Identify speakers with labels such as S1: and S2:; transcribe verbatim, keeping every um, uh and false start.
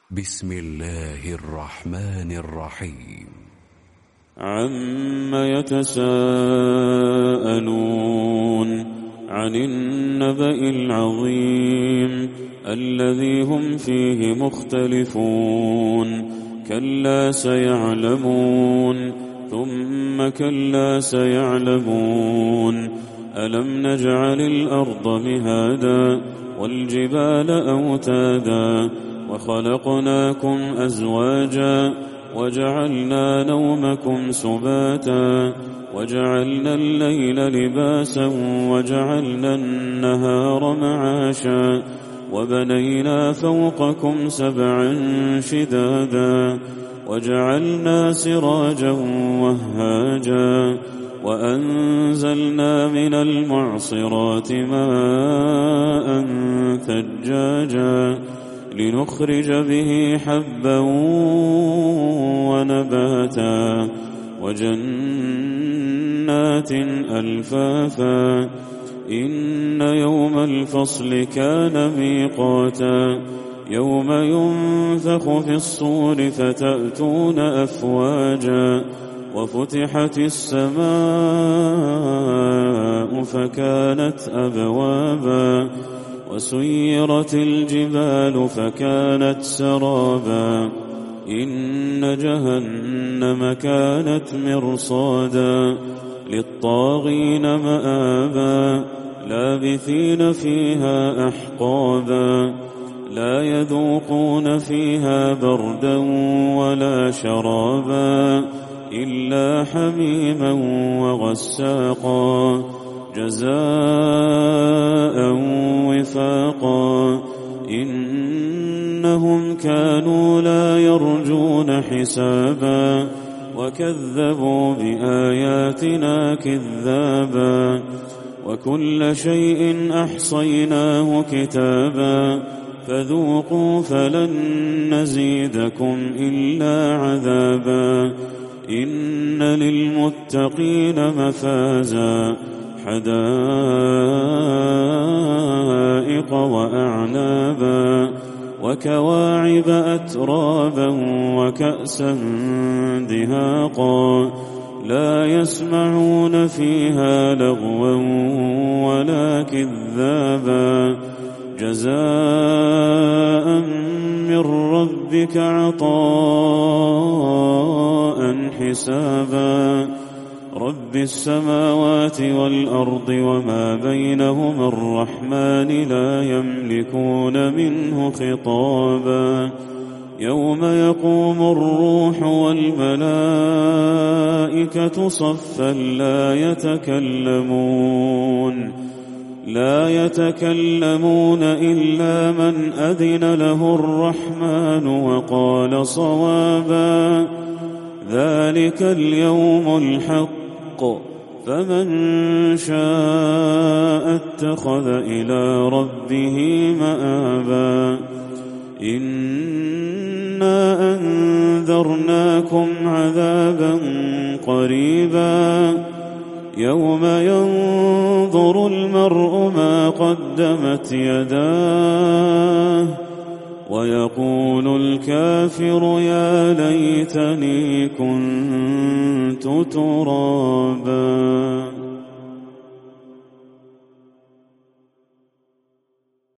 S1: بسم الله الرحمن الرحيم.
S2: عم يتساءلون عن النبأ العظيم الذي هم فيه مختلفون كلا سيعلمون ثم كلا سيعلمون ألم نجعل الأرض مهادا والجبال أوتادا وخلقناكم أزواجا وجعلنا نومكم سباتا وجعلنا الليل لباسا وجعلنا النهار معاشا وبنينا فوقكم سبعا شدادا وجعلنا سراجا وهاجا وأنزلنا من المعصرات ماء ثجاجا لنخرج به حبا ونباتا وجنات ألفافا إن يوم الفصل كان ميقاتا يوم ينفخ في الصور فتأتون أفواجا وفتحت السماء فكانت أبوابا وسيرت الجبال فكانت سرابا إن جهنم كانت مرصادا للطاغين مآبا لابثين فيها أحقابا لا يذوقون فيها بردا ولا شرابا إلا حميما وغساقا جزاء وفاقا إنهم كانوا لا يرجون حسابا وكذبوا بآياتنا كذابا وكل شيء أحصيناه كتابا فذوقوا فلن نزيدكم إلا عذابا إن للمتقين مفازا حدائق وأعنابا وكواعب أترابا وكأسا دهاقا لا يسمعون فيها لغوا ولا كذابا جزاء من ربك عطاء حسابا رب السماوات والأرض وما بينهما الرحمن لا يملكون منه خطابا يوم يقوم الروح والملائكة صفا لا يتكلمون لا يتكلمون إلا من أذن له الرحمن وقال صوابا ذلك اليوم الحق فمن شاء اتخذ إلى ربه مآبا إنا أنذرناكم عذابا قريبا يوم ينظر المرء ما قدمت يداه ويقول الكافر يا ليتني كنت ترابا.